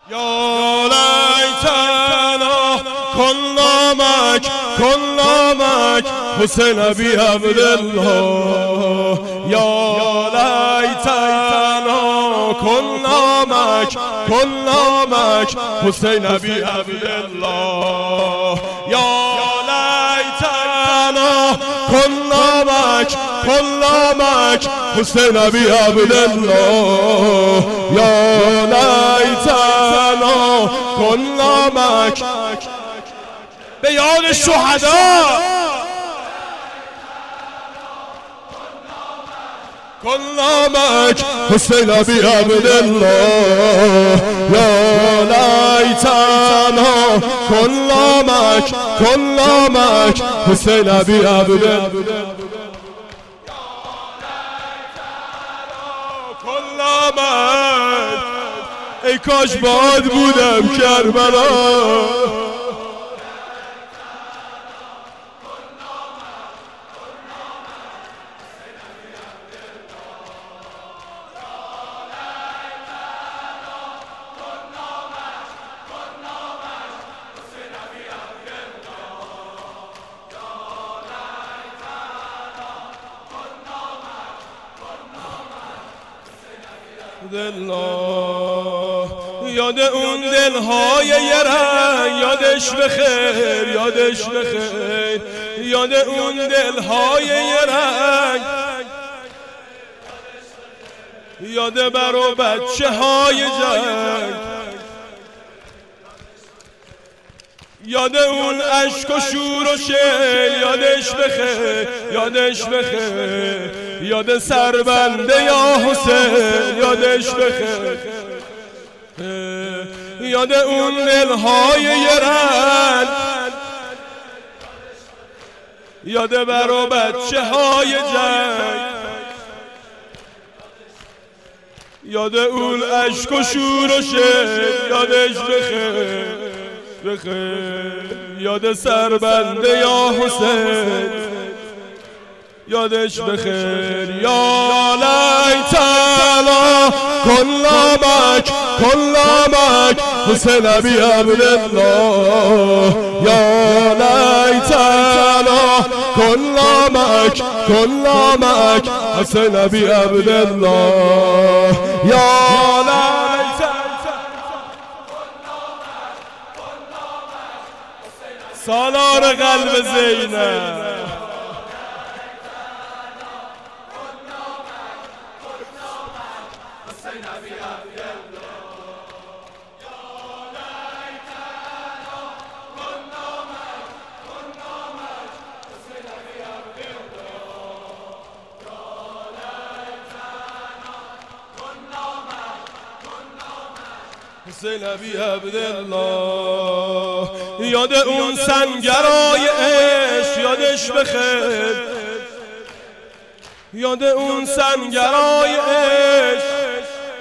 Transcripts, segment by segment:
یا لیتنا کنا مک حسین ابی عبدالله. یا لیتنا کنا مک حسین ابی عبدالله. یا لیتنا کنا مک حسین ابی عبدالله. یا لیتنا کنا مک به یاد شهدا کنا مک حسین ابی عبدالله. یا لیتنا کنا مک حسین ابی عبدالله. ای کاش باد بودم کربلا. یاد اون دلهای یه رنگ یادش بخیر، یادش بخیر. یاد اون دلهای یه رنگ یاد بر و بچه های جنگ. یاد اون عشق و شور و شعر یادش بخیر، یادش بخیر. یاد سربنده یا حسین یادش بخیر. یاد اون دلهای یه رنگ یاد بر و بچه های جنگ. یاد اون عشق و شور و شعر یادش بخیر، بخیر. یاد سربنده یا حسین یادش بخیر. یا لیتنا کنا مک حسین ابی عبدالله. یا لیتنا کنا مک حسین ابی عبدالله. یا سالار قلب زینب. حسین ابی عبدالله. یاد اون سنگرای عشق یادش بخیر، یاد اون سنگرای عشق.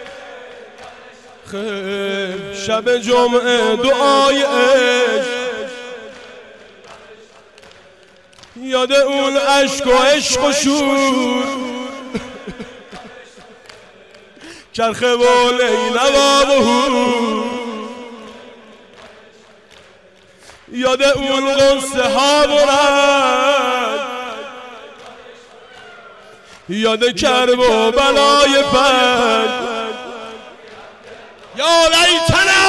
خیر شب جمعه دعای عشق یاد اون عشق و عشق و شور. چرخه و لینوا و هور. یاد اون قصه ها و رنگ یاد کرب و بلای پنج. یا لیتنا